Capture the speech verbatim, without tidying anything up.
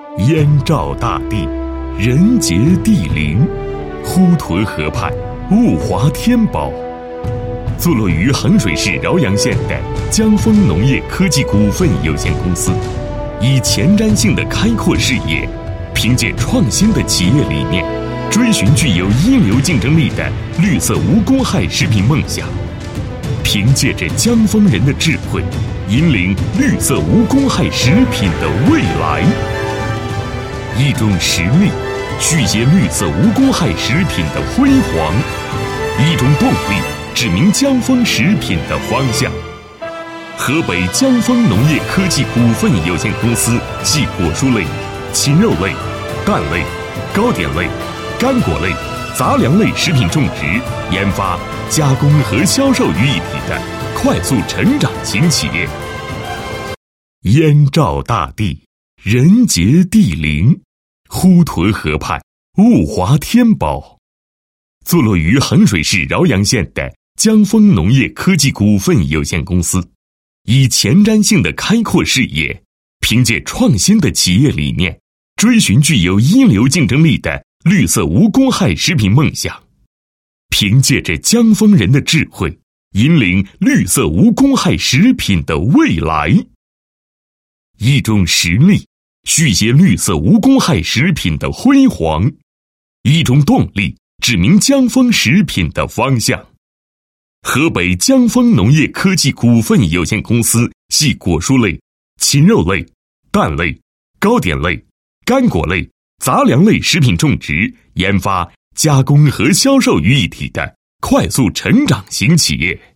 燕赵大地，人杰地灵，呼屯河畔，物华天宝。坐落于衡水市饶阳县的江丰农业科技股份有限公司，以前瞻性的开阔视野，凭借创新的企业理念，追寻具有一流竞争力的绿色无公害食品梦想。凭借着江丰人的智慧，引领绿色无公害食品的未来。一种实力，续写绿色无公害食品的辉煌；一种动力，指明江丰食品的方向。河北江丰农业科技股份有限公司系果蔬类、禽肉类、蛋类、糕点类、干果类、杂粮类食品种植、研发、加工和销售于一体的快速成长型企业。燕赵大地，人杰地灵，呼屯河畔，物华天宝。坐落于衡水市饶阳县的江丰农业科技股份有限公司，以前瞻性的开阔视野，凭借创新的企业理念，追寻具有一流竞争力的绿色无公害食品梦想。凭借着江丰人的智慧，引领绿色无公害食品的未来。一种实力，续写绿色无公害食品的辉煌；一种动力，指明江丰食品的方向。河北江丰农业科技股份有限公司系果蔬类、禽肉类、蛋类、糕点类、干果类、杂粮类食品种植、研发、加工和销售于一体的快速成长型企业。